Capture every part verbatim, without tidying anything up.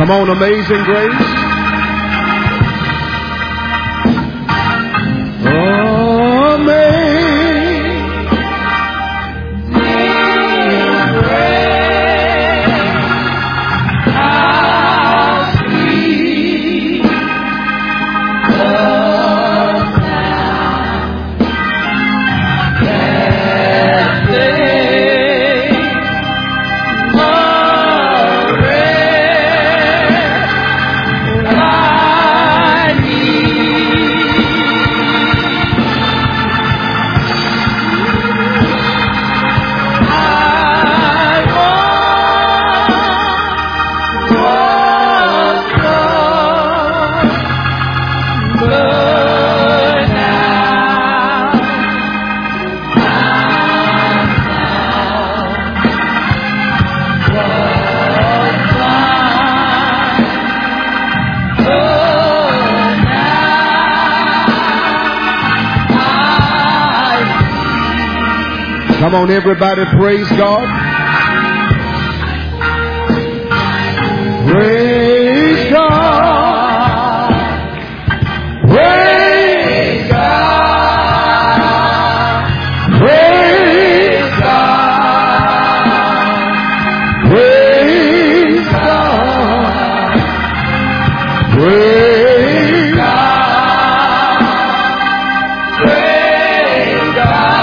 Come on, Amazing Grace. Come on, everybody, praise God. Praise God. Praise God. Praise God. Praise God. Praise God. Praise God.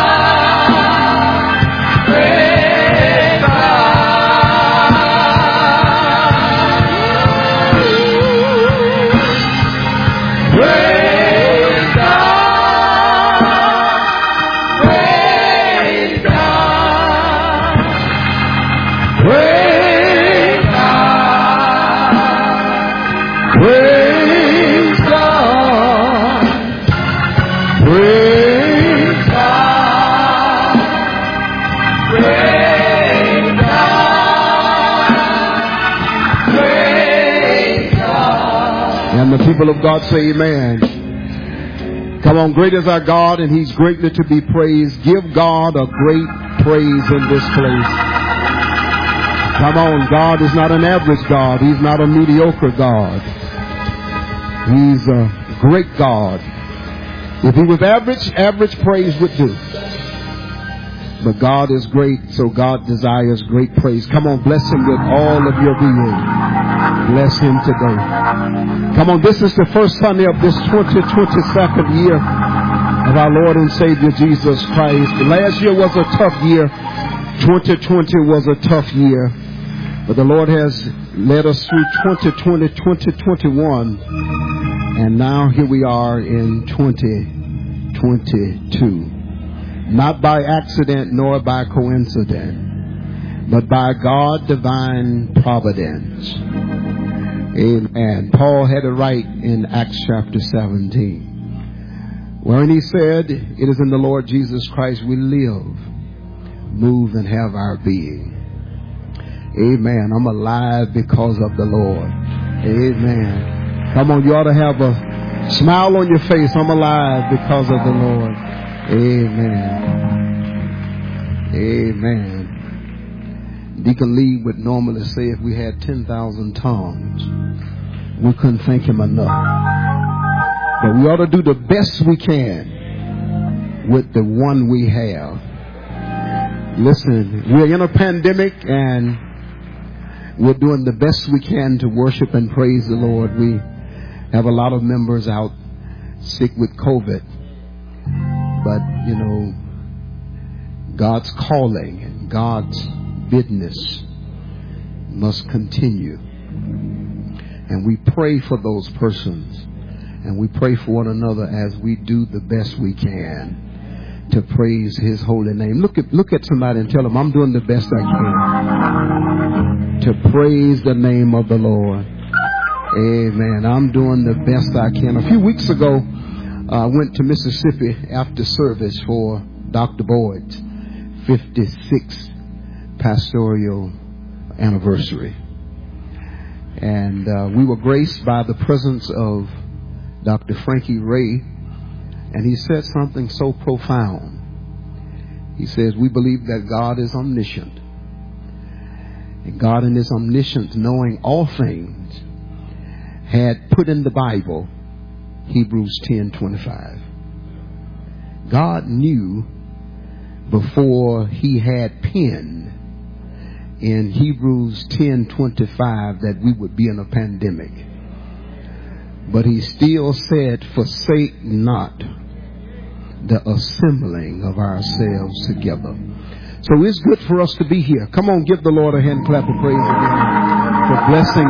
The people of God say amen. Come on, great is our God and he's greatly to be praised. Give God a great praise in this place. Come on, God is not an average God. He's not a mediocre God. He's a great God. If he was average, average praise would do. But God is great, so God desires great praise. Come on, bless him with all of your being. Bless him today. Come on, this is the first Sunday of this twenty twenty-second year of our Lord and Savior Jesus Christ. Last year was a tough year. twenty twenty was a tough year. But the Lord has led us through twenty twenty, twenty twenty-one. And now here we are in twenty twenty-two. Not by accident nor by coincidence, but by God divine providence. Amen. Paul had it right in Acts chapter seventeen, wherein he said, it is in the Lord Jesus Christ we live, move, and have our being. Amen. I'm alive because of the Lord. Amen. Come on, you ought to have a smile on your face. I'm alive because of the Lord. Amen. Amen. Deacon Lee would normally say if we had ten thousand tongues, we couldn't thank him enough. But we ought to do the best we can with the one we have. Listen, we're in a pandemic and we're doing the best we can to worship and praise the Lord. We have a lot of members out sick with COVID. But, you know, God's calling and God's business must continue. And we pray for those persons. And we pray for one another as we do the best we can to praise his holy name. Look at look at somebody and tell them, I'm doing the best I can to praise the name of the Lord. Amen. I'm doing the best I can. A few weeks ago, I went to Mississippi after service for Doctor Boyd's fifty-sixth pastoral anniversary. And uh, we were graced by the presence of Doctor Frankie Ray. And he said something so profound. He says, we believe that God is omniscient. And God in his omniscience, knowing all things, had put in the Bible Hebrews ten twenty-five. God knew before he had penned in Hebrews ten twenty-five that we would be in a pandemic. But he still said, forsake not the assembling of ourselves together. So it's good for us to be here. Come on, give the Lord a hand clap of praise again for blessing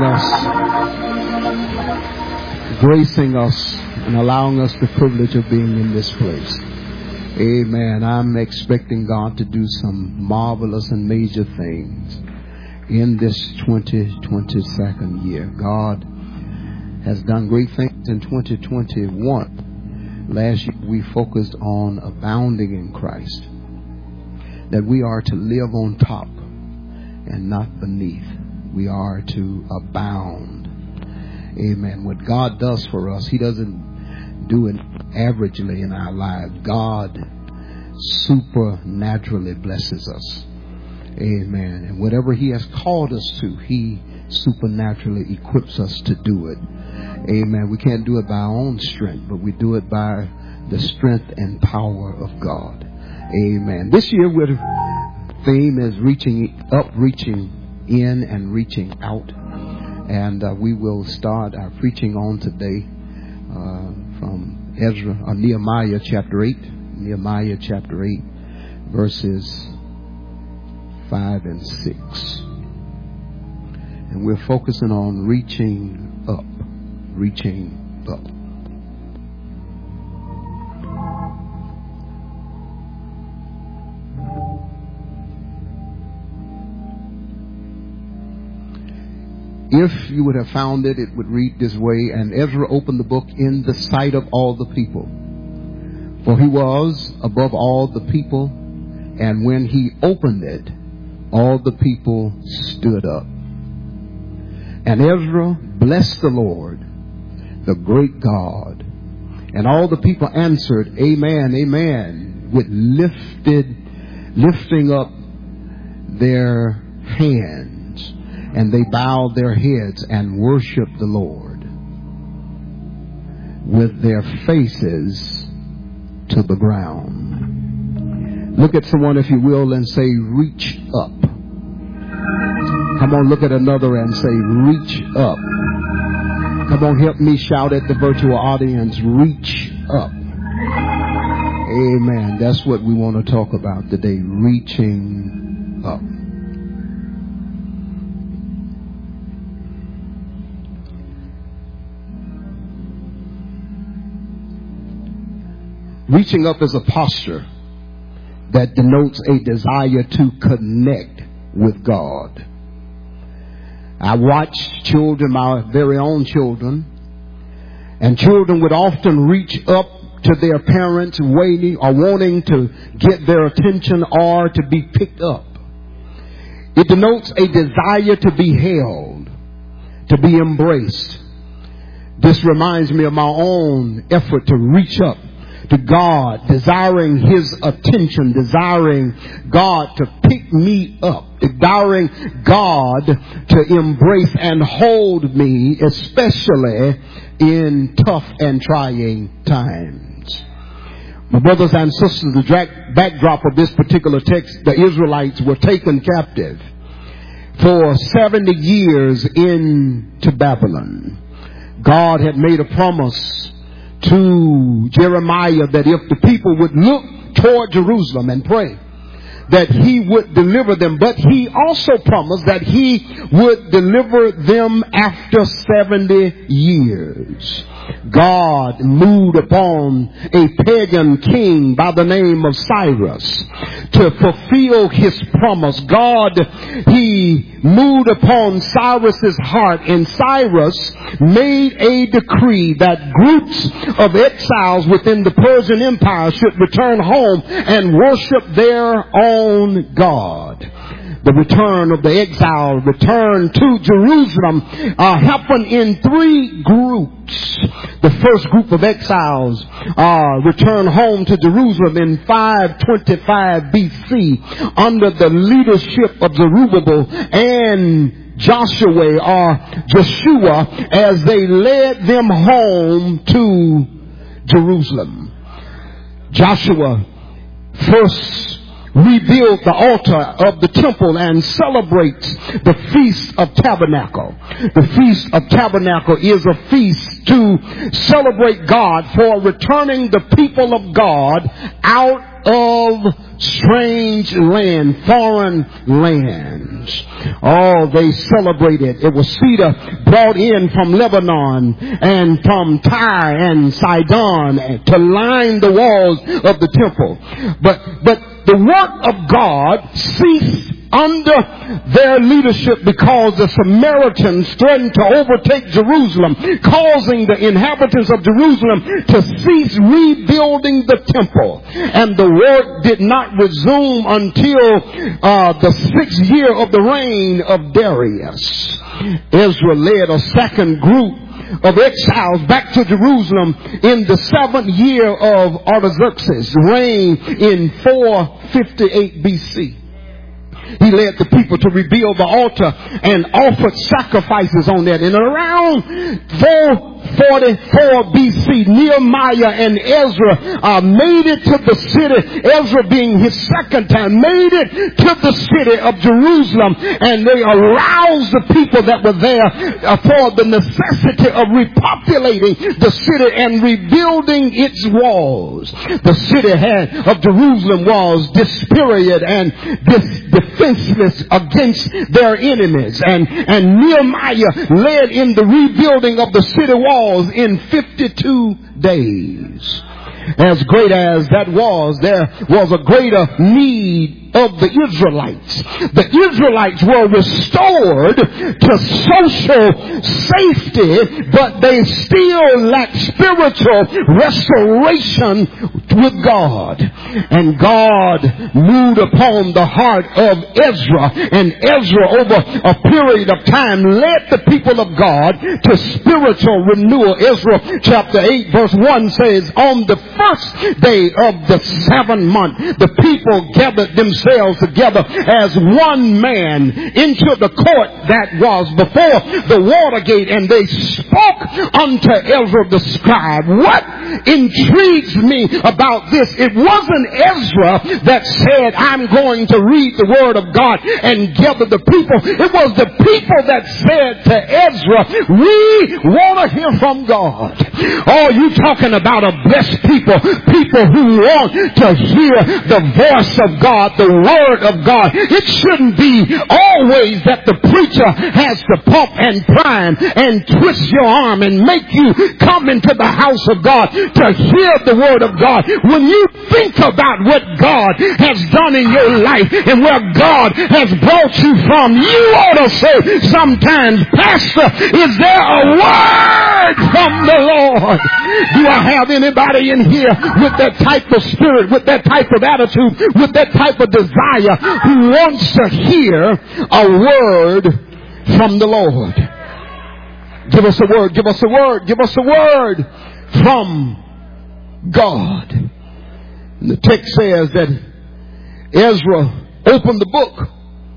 us, gracing us, and allowing us the privilege of being in this place. Amen. I'm expecting God to do some marvelous and major things in this twenty twenty-second year. God has done great things in twenty twenty-one. Last year we focused on abounding in Christ, that we are to live on top and not beneath. We are to abound. Amen. What God does for us, he doesn't do it averagely in our lives. God supernaturally blesses us. Amen. And whatever he has called us to, he supernaturally equips us to do it. Amen. We can't do it by our own strength, but we do it by the strength and power of God. Amen. This year, our theme is reaching up, reaching in, and reaching out. And uh, we will start our preaching on today uh, from Ezra, or Nehemiah chapter eight. Nehemiah chapter eight, verses five and six. And we're focusing on reaching up. Reaching up. If you would have found it, it would read this way: and Ezra opened the book in the sight of all the people, for he was above all the people, and when he opened it, all the people stood up. And Ezra blessed the Lord, the great God. And all the people answered, Amen, Amen, with lifted, lifting up their hands. And they bowed their heads and worshiped the Lord with their faces to the ground. Look at someone, if you will, and say, reach up. Come on, look at another and say, reach up. Come on, help me shout at the virtual audience, reach up. Amen. That's what we want to talk about today, reaching up. Reaching up is a posture that denotes a desire to connect with God. I watched children, my very own children, and children would often reach up to their parents waiting or wanting to get their attention or to be picked up. It denotes a desire to be held, to be embraced. This reminds me of my own effort to reach up to God, desiring his attention, desiring God to pick me up, desiring God to embrace and hold me, especially in tough and trying times. My brothers and sisters, the backdrop of this particular text, the Israelites were taken captive for seventy years into Babylon. God had made a promise to Jeremiah that if the people would look toward Jerusalem and pray, that he would deliver them. But he also promised that he would deliver them after seventy years. God moved upon a pagan king by the name of Cyrus to fulfill his promise. God, he moved upon Cyrus's heart, and Cyrus made a decree that groups of exiles within the Persian Empire should return home and worship their own God. the return of the exile, return to Jerusalem, uh, happened in three groups. The first group of exiles uh, returned home to Jerusalem in five twenty-five B C under the leadership of Zerubbabel and Joshua or Joshua as they led them home to Jerusalem. Joshua first rebuild the altar of the temple and celebrates the Feast of Tabernacle. The Feast of Tabernacle is a feast to celebrate God for returning the people of God out of strange land, foreign lands. Oh, they celebrated. It was cedar brought in from Lebanon and from Tyre and Sidon to line the walls of the temple. But, but the work of God ceased under their leadership because the Samaritans threatened to overtake Jerusalem, causing the inhabitants of Jerusalem to cease rebuilding the temple. And the work did not resume until uh, the sixth year of the reign of Darius. Ezra led a second group of exiles back to Jerusalem in the seventh year of Artaxerxes' reign in four fifty-eight B C. He led the people to rebuild the altar and offered sacrifices on that. And around four forty-four B C, Nehemiah and Ezra uh, made it to the city, Ezra being his second time, made it to the city of Jerusalem, and they aroused the people that were there uh, for the necessity of repopulating the city and rebuilding its walls. The city had, of Jerusalem was dispirited and dis- defenseless against their enemies, and, and Nehemiah led in the rebuilding of the city walls in fifty-two days. As great as that was, there was a greater need of the Israelites. The Israelites were restored to social safety, but they still lacked spiritual restoration with God. And God moved upon the heart of Ezra, and Ezra over a period of time led the people of God to spiritual renewal. Ezra chapter eight verse one says, on the first day of the seventh month, the people gathered themselves together as one man into the court that was before the water gate, and they spoke unto Ezra the scribe. What intrigues me about this, it wasn't Ezra that said, I'm going to read the word of God and gather the people. It was the people that said to Ezra, we want to hear from God. Oh, you talking about a blessed people, people who want to hear the voice of God, the word of God. It shouldn't be always that the preacher has to pump and prime and twist your arm and make you come into the house of God to hear the word of God. When you think about what God has done in your life and where God has brought you from, you ought to say sometimes, Pastor, is there a word from the Lord? Do I have anybody in here with that type of spirit, with that type of attitude, with that type of desire, who wants to hear a word from the Lord? Give us a word, give us a word, give us a word from God. And the text says that Ezra opened the book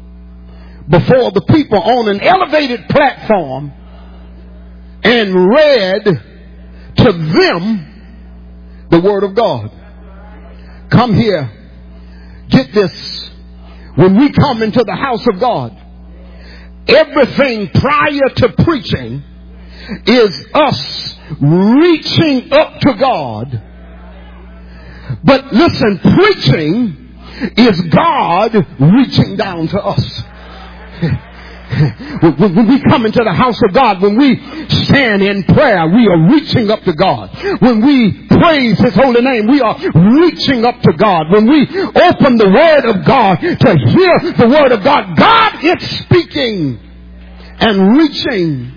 before the people on an elevated platform and read to them the word of God. Come here. Get this. When we come into the house of God, everything prior to preaching is us reaching up to God. But listen, preaching is God reaching down to us. When we come into the house of God, when we stand in prayer, we are reaching up to God. When we praise His holy name, we are reaching up to God. When we open the Word of God to hear the Word of God, God is speaking and reaching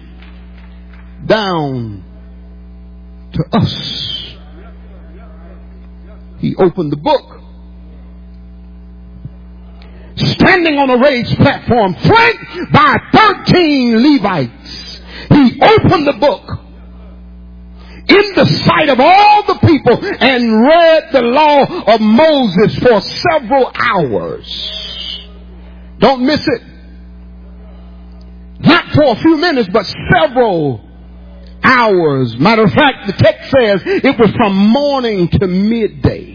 down to us. He opened the book, standing on a raised platform, flanked by thirteen Levites. He opened the book in the sight of all the people and read the law of Moses for several hours. Don't miss it. Not for a few minutes, but several hours. Matter of fact, the text says it was from morning to midday.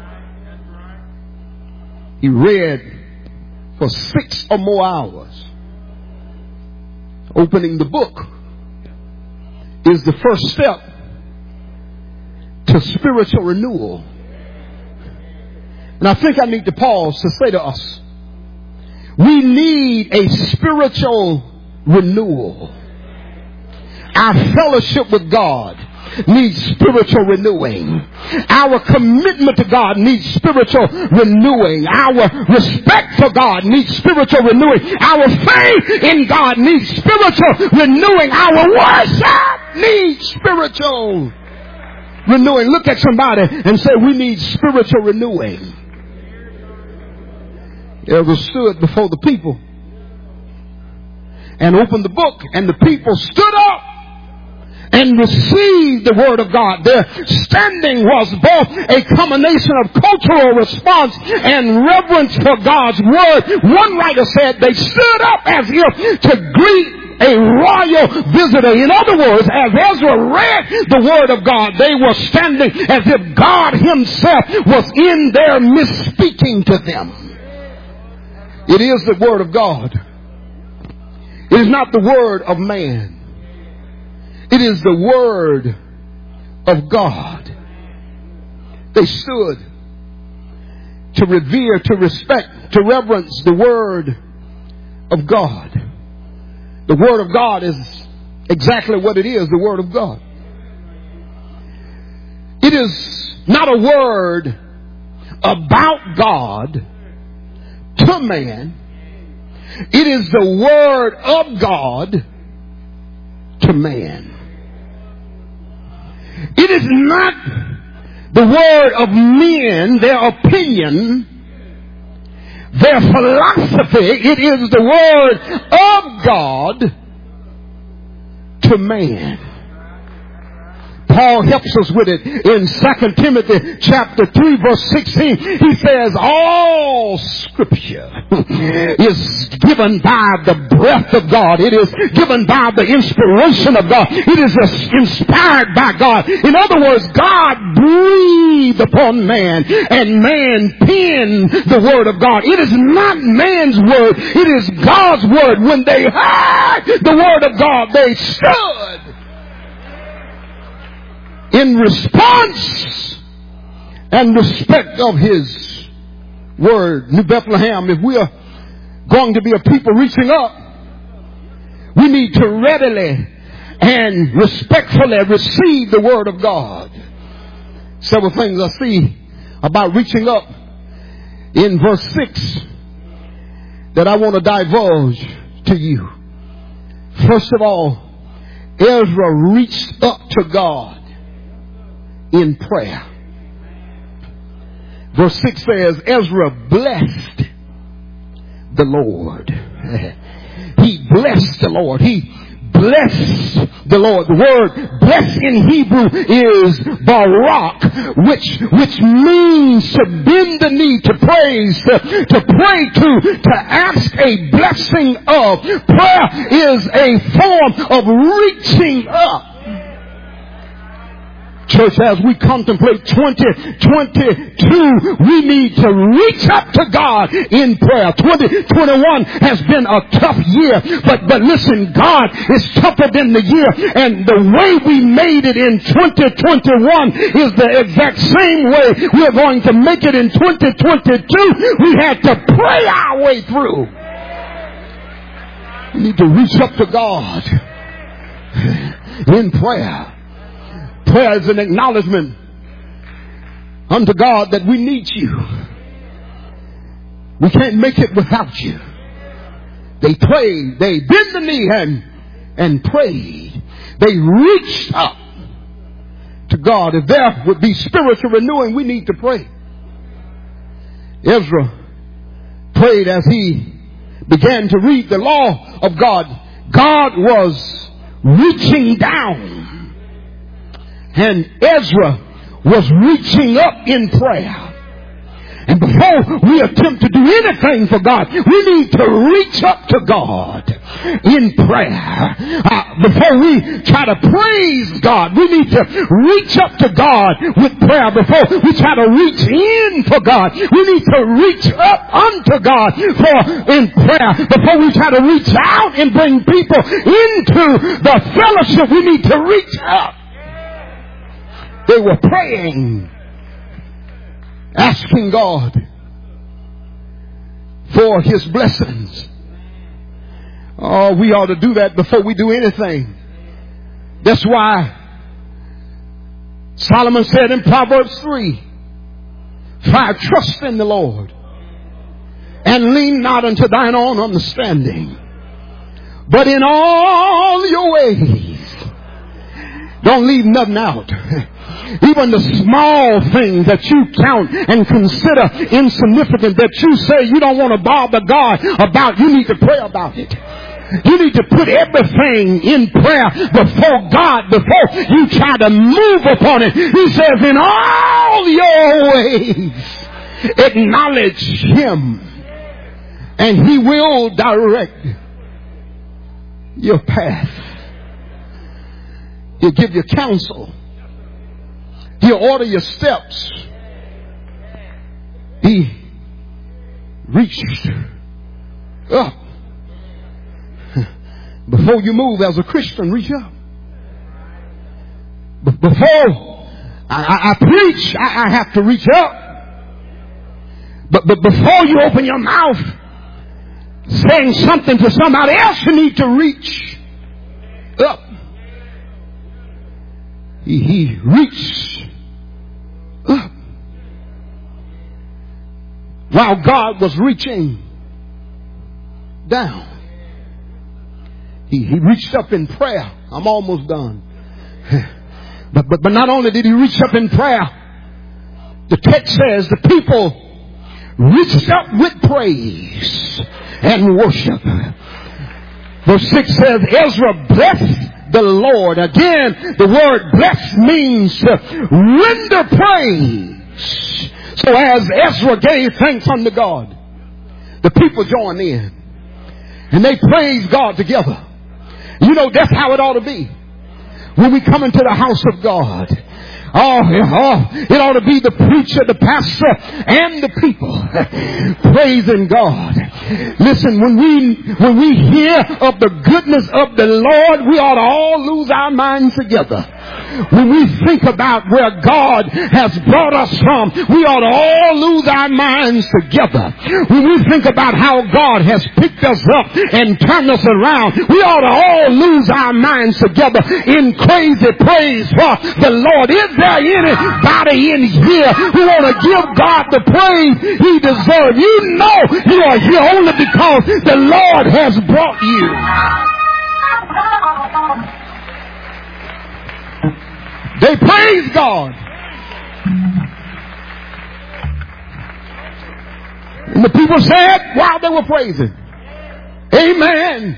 He read for six or more hours. Opening the book is the first step to spiritual renewal. And I think I need to pause to say to us, we need a spiritual renewal. Our fellowship with God needs spiritual renewing. Our commitment to God needs spiritual renewing. Our respect for God needs spiritual renewing. Our faith in God needs spiritual renewing. Our worship needs spiritual renewing. Look at somebody and say, we need spiritual renewing. Ezra stood before the people and opened the book, and the people stood up and received the word of God. Their standing was both a combination of cultural response and reverence for God's word. One writer said they stood up as if to greet a royal visitor. In other words, as Ezra read the word of God, they were standing as if God himself was in their midst speaking to them. It is the word of God. It is not the word of man. It is the word of God. They stood to revere, to respect, to reverence the word of God. The word of God is exactly what it is, the word of God. It is not a word about God to man. It is the word of God to man. It is not the word of men, their opinion, their philosophy. It is the word of God to man. Paul helps us with it in Second Timothy chapter three verse sixteen. He says all scripture is given by the breath of God. It is given by the inspiration of God. It is inspired by God. In other words, God breathed upon man and man penned the word of God. It is not man's word. It is God's word. When they heard the word of God, they stood in response and respect of his word. New Bethlehem, if we are going to be a people reaching up, we need to readily and respectfully receive the word of God. Several things I see about reaching up in verse six that I want to divulge to you. First of all, Ezra reached up to God in prayer. Verse six says, Ezra blessed the Lord. He blessed the Lord. He blessed the Lord. The word bless in Hebrew is barak, which which means to bend the knee, to praise, to, to pray to, to ask a blessing of. Prayer is a form of reaching up. Church, as we contemplate twenty twenty-two, we need to reach up to God in prayer. twenty twenty-one has been a tough year, but, but listen, God is tougher than the year, and the way we made it in twenty twenty-one is the exact same way we're going to make it in twenty twenty-two. We had to pray our way through. We need to reach up to God in prayer. Prayer is an acknowledgement unto God that we need you. We can't make it without you. They prayed, they bent the knee and, and prayed. They reached up to God. If there would be spiritual renewing, we need to pray. Ezra prayed, as he began to read the law of God, God was reaching down, and Ezra was reaching up in prayer. And before we attempt to do anything for God, we need to reach up to God in prayer. Uh, before we try to praise God, we need to reach up to God with prayer. Before we try to reach in for God, we need to reach up unto God for in prayer. Before we try to reach out and bring people into the fellowship, we need to reach up. They were praying, asking God for His blessings. Oh, we ought to do that before we do anything. That's why Solomon said in Proverbs three, five, trust in the Lord and lean not unto thine own understanding, but in all your ways. Don't leave nothing out. Even the small things that you count and consider insignificant, that you say you don't want to bother God about, you need to pray about it. You need to put everything in prayer before God, before you try to move upon it. He says, in all your ways, acknowledge Him, and He will direct your path. He'll give you counsel. He'll order your steps. He reaches up. Before you move as a Christian, reach up. B- before I, I, I preach, I, I have to reach up. But, but before you open your mouth saying something to somebody else, you need to reach up. He, he reached up. While God was reaching down, he, he reached up in prayer. I'm almost done. But, but, but not only did he reach up in prayer, the text says the people reached up with praise and worship. Verse six says, Ezra blessed the Lord. Again, the word bless means to render praise. So as Ezra gave thanks unto God, the people joined in and they praised God together. You know, that's how it ought to be when we come into the house of God. Oh, oh, it ought to be the preacher, the pastor, and the people praising God. Listen, when we when we hear of the goodness of the Lord, we ought to all lose our minds together. When we think about where God has brought us from, we ought to all lose our minds together. When we think about how God has picked us up and turned us around, we ought to all lose our minds together in crazy praise for the Lord. Is there anybody in here who want to give God the praise He deserves? You know you are here only because the Lord has brought you. They praise God. And the people said while they were praising, Amen.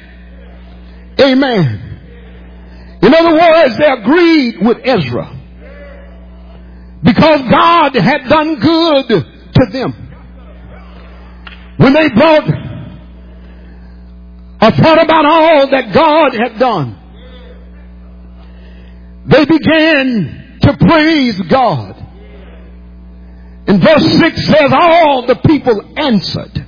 Amen. In other words, they agreed with Ezra because God had done good to them. When they brought a thought about all that God had done, they began to praise God. And verse six says, all the people answered,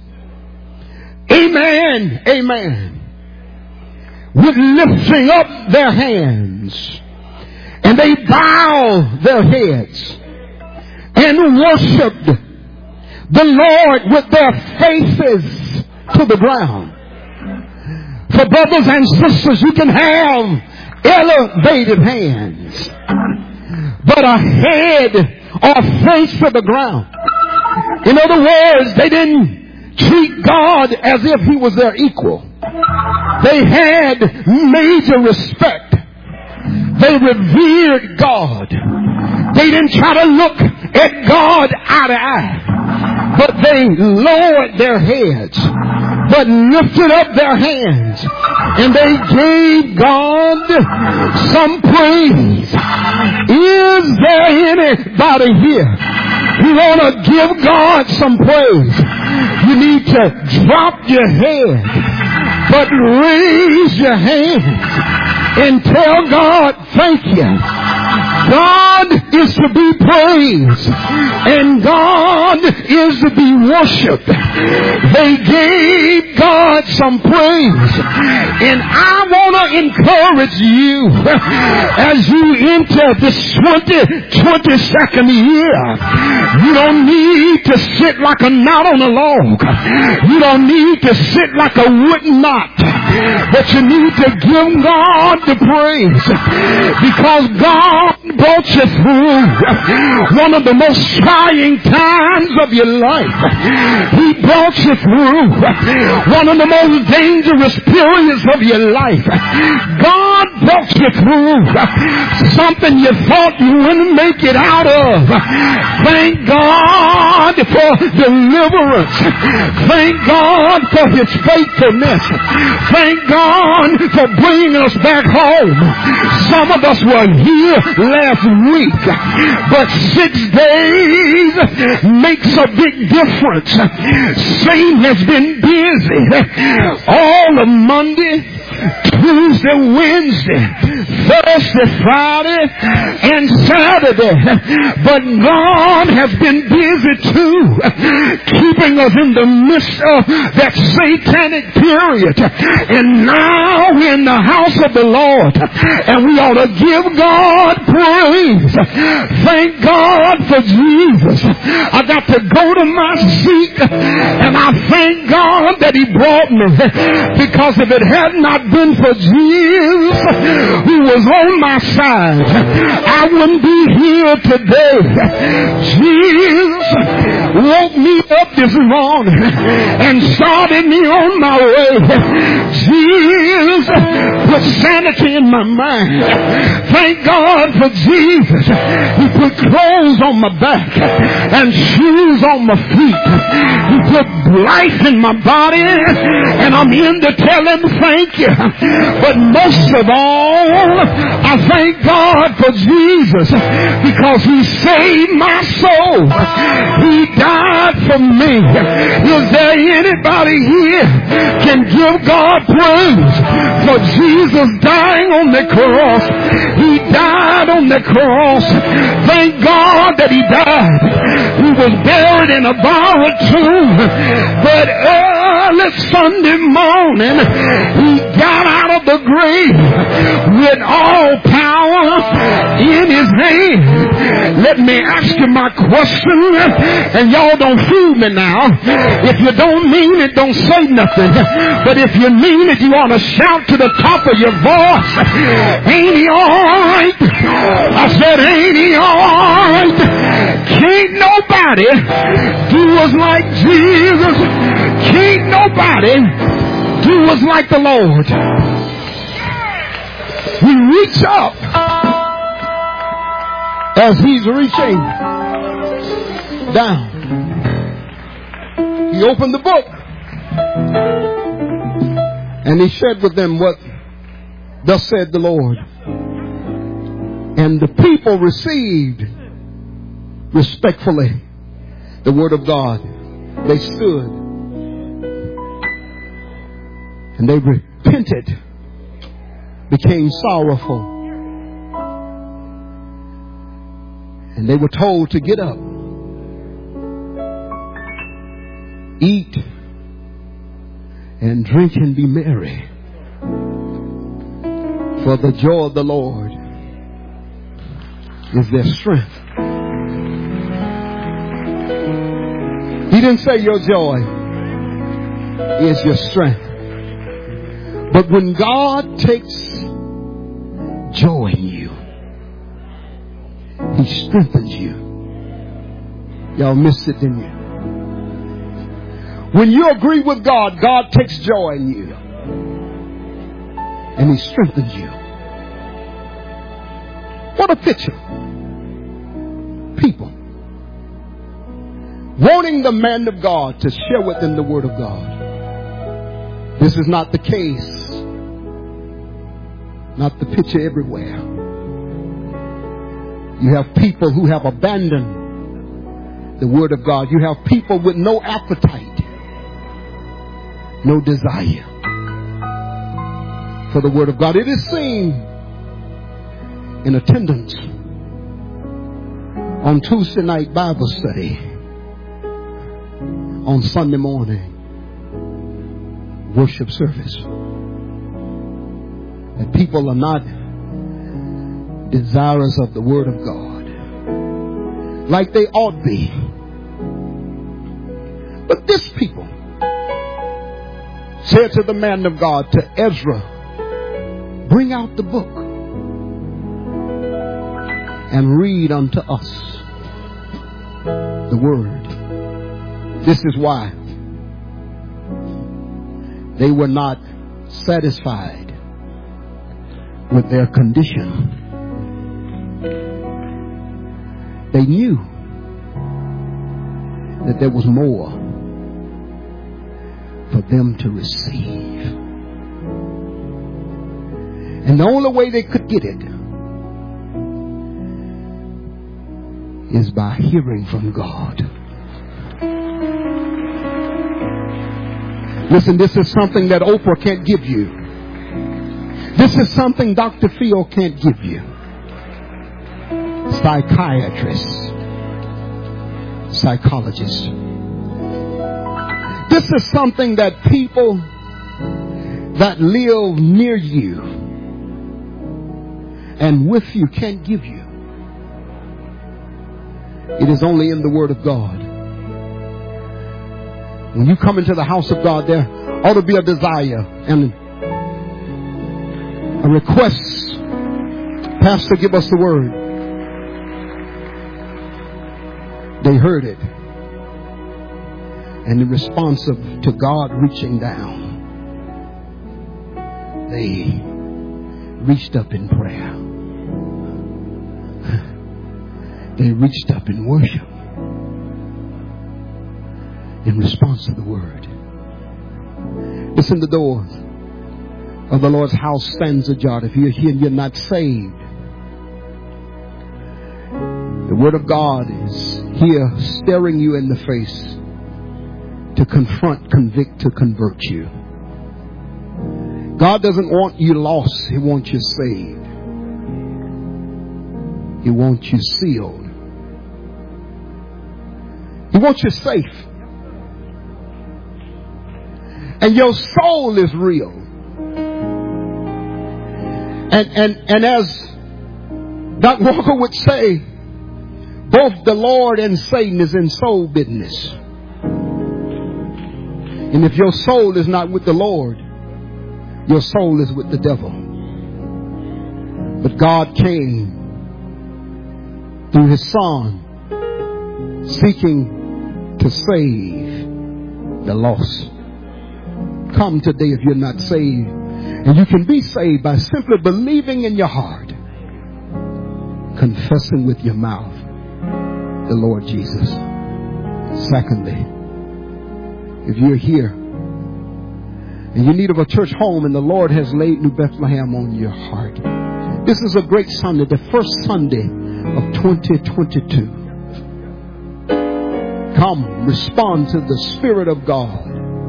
Amen, Amen, with lifting up their hands. And they bowed their heads and worshiped the Lord with their faces to the ground. For brothers and sisters, you can have elevated hands, but a head or face to the ground. In other words, they didn't treat God as if He was their equal. They had major respect. They revered God. They didn't try to look at God eye to eye. but they lowered their heads, but lifted up their hands, and they gave God some praise. Is there anybody here who want to give God some praise? You need to drop your head, but raise your hands and tell God, thank you. God is to be praised, and God is to be worshipped. They gave God some praise, and I want to encourage you as you enter this twenty twenty-second year. You don't need to sit like a knot on a log. You don't need to sit like a wooden knot, but you need to give God the praise, because God brought you through one of the most trying times of your life. He brought you through one of the most dangerous periods of your life. God brought you through something you thought you wouldn't make it out of. Thank God for deliverance. Thank God for His faithfulness. Thank God for bringing us back home. Some of us were here last week, but six days makes a big difference. Satan has been busy all of Monday, Tuesday, Wednesday, Thursday, Friday, and Saturday. But God has been busy too, keeping us in the midst of that satanic period. And now we're in the house of the Lord, and we ought to give God praise. Thank God for Jesus. I got to go to my seat, and I thank God that He brought me, because if it had not been for Jesus who was on my side, I wouldn't be here today. Jesus woke me up this morning and started me on my way. Jesus put sanity in my mind. Thank God for Jesus. He put clothes on my back and shoes on my feet. He put life in my body, and I'm in to tell Him thank you. But most of all, I thank God for Jesus, because He saved my soul. He died for me. Is there anybody here can give God praise for Jesus dying on the cross? He died on the cross. Thank God that He died. He was buried in a borrowed tomb, but early Sunday morning He got out of the grave with all power in His hand. Let me ask you my question, and y'all don't fool me now. If you don't mean it, don't say nothing. But if you mean it, you ought to shout to the top of your voice, ain't He alright? I said, ain't He alright? Can't nobody do us like Jesus. Can't nobody do us like the Lord. We reach up as He's reaching down. He opened the book and He shared with them what thus said the Lord. And the people received respectfully the word of God. They stood and they repented, became sorrowful, and they were told to get up, eat and drink and be merry, for the joy of the Lord is their strength. He didn't say your joy is your strength. But when God takes joy in you, He strengthens you. Y'all missed it, didn't you? When you agree with God, God takes joy in you, and He strengthens you. What a picture. People wanting the man of God to share with them the word of God. This is not the case. Not the picture everywhere. You have people who have abandoned the word of God. You have people with no appetite, no desire for the word of God. It is seen in attendance on Tuesday night Bible study, on Sunday morning worship service, that people are not desirous of the word of God like they ought be. But this people said to the man of God, to Ezra, bring out the book and read unto us the word. This is why they were not satisfied with their condition. They knew that there was more for them to receive. And the only way they could get it is by hearing from God. Listen, this is something that Oprah can't give you. This is something Doctor Phil can't give you. Psychiatrists, psychologists. This is something that people that live near you and with you can't give you. It is only in the Word of God. When you come into the house of God, there ought to be a desire and a request. Pastor, give us the word. They heard it. And in response of, to God reaching down, they reached up in prayer. They reached up in worship in response to the word. Listen, the door of the Lord's house stands ajar. If you're here and you're not saved, the word of God is here staring you in the face to confront, convict, to convert you. God doesn't want you lost. He wants you saved. He wants you sealed. He wants you safe. And your soul is real. And, and, and as Doc Walker would say, both the Lord and Satan is in soul business. And if your soul is not with the Lord, your soul is with the devil. But God came through His Son, seeking to save the lost. Come today if you're not saved. And you can be saved by simply believing in your heart, confessing with your mouth the Lord Jesus. Secondly, if you're here and you're in need of a church home and the Lord has laid New Bethlehem on your heart, this is a great Sunday, the first Sunday of twenty twenty-two. Come, respond to the Spirit of God,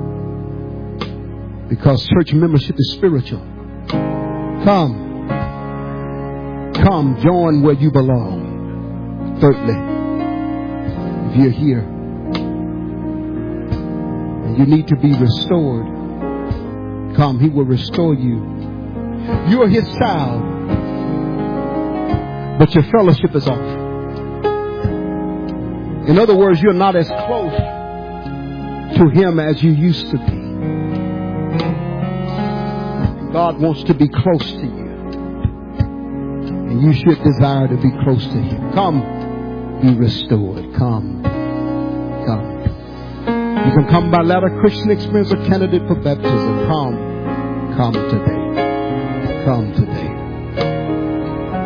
because church membership is spiritual. Come. Come, join where you belong. Thirdly, if you're here and you need to be restored, come, He will restore you. You are His child, but your fellowship is off. In other words, you're not as close to Him as you used to be. God wants to be close to you. And you should desire to be close to Him. Come, be restored. Come. Come. You can come by ladder, Christian Experience, or candidate for baptism. Come. Come today. Come today.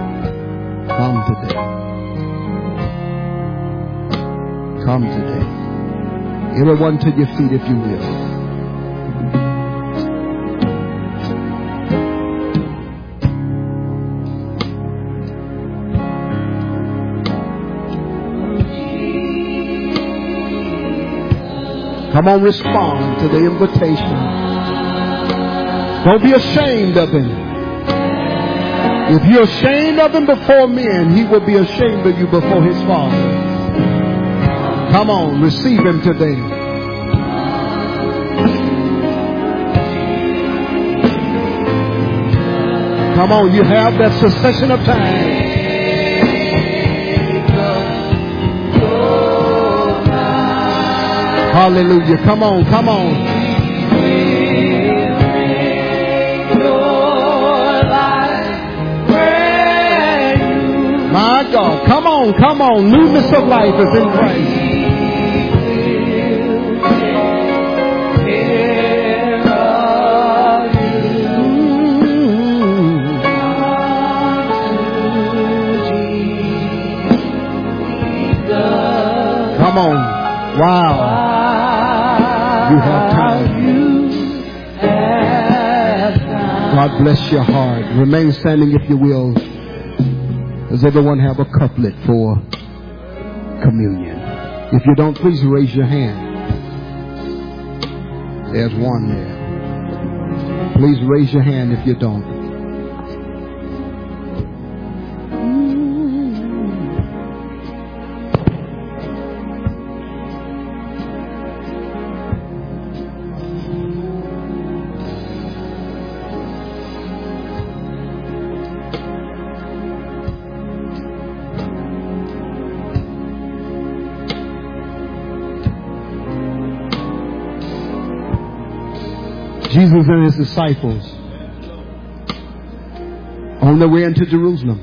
Come today. Come today. Everyone to your feet if you will. Come on, respond to the invitation. Don't be ashamed of him. If you're ashamed of him before men, he will be ashamed of you before his Father. Come on, receive him today. Come on, you have that succession of time. Hallelujah. Come on, come on. My God, come on, come on. Newness of life is in Christ. Come on. Wow. You have time. God bless your heart. Remain standing if you will. Does everyone have a couplet for communion? If you don't, please raise your hand. There's one there. Please raise your hand if you don't. Jesus and his disciples on their way into Jerusalem.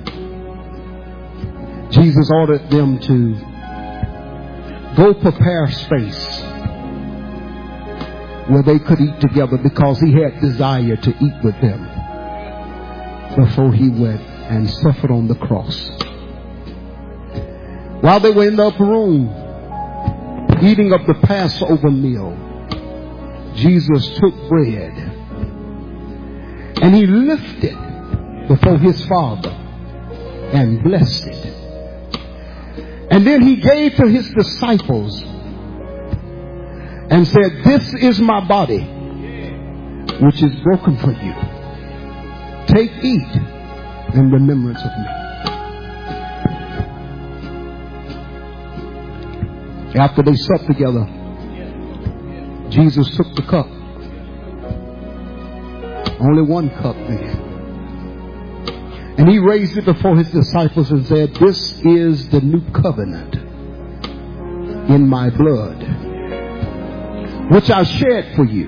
Jesus ordered them to go prepare space where they could eat together because he had desire to eat with them before he went and suffered on the cross. While they were in the upper room eating of the Passover meal, Jesus took bread and he lifted before his Father and blessed it. And then he gave to his disciples and said, "This is my body, which is broken for you. Take, eat in remembrance of me." After they supped together, Jesus took the cup. Only one cup then. And he raised it before his disciples and said, "This is the new covenant in my blood, which I shed for you."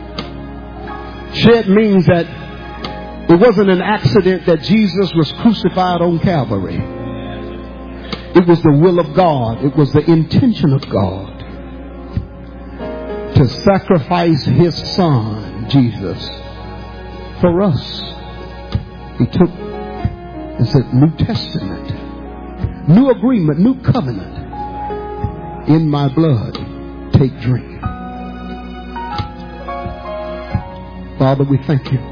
Shed means that it wasn't an accident that Jesus was crucified on Calvary. It was the will of God. It was the intention of God to sacrifice his son, Jesus, for us. He took, and said, New Testament, new agreement, new covenant in my blood. Take, drink. Father, we thank you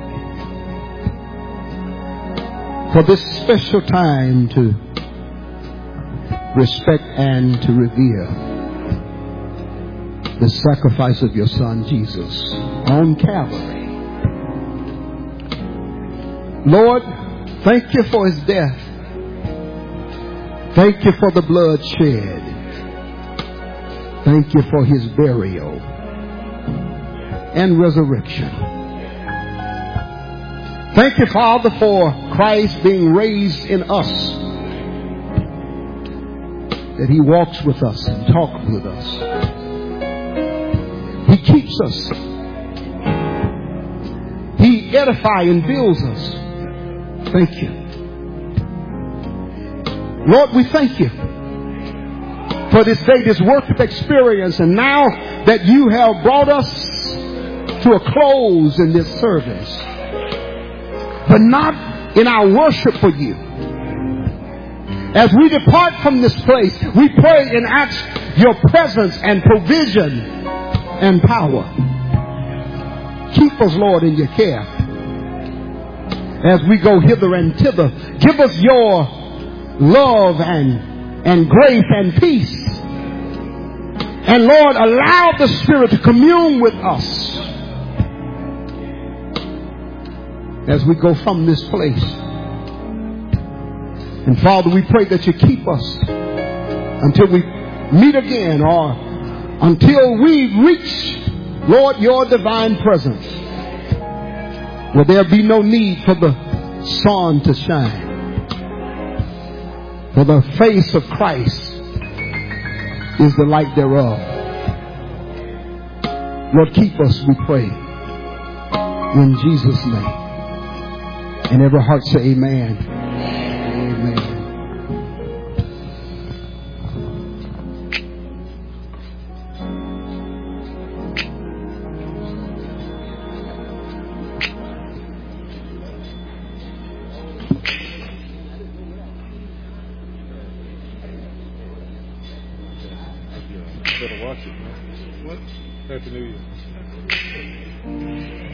for this special time to respect and to revere the sacrifice of your son Jesus on Calvary. Lord, thank you for his death. Thank you for the blood shed. Thank you for his burial and resurrection. Thank you, Father, for Christ being raised in us, that he walks with us and talks with us. He keeps us. He edifies and builds us. Thank you. Lord, we thank you for this day, this worship experience. And now that you have brought us to a close in this service, but not in our worship for you. As we depart from this place, we pray and ask your presence and provision and power. Keep us, Lord, in your care as we go hither and thither. Give us your love and, and grace and peace. And Lord, allow the Spirit to commune with us as we go from this place. And Father, we pray that you keep us until we meet again, or until we reach, Lord, your divine presence, where there be no need for the sun to shine. For the face of Christ is the light thereof. Lord, keep us, we pray, in Jesus' name. And every heart say amen. Amen. Better watch it, man. What? Happy New Year.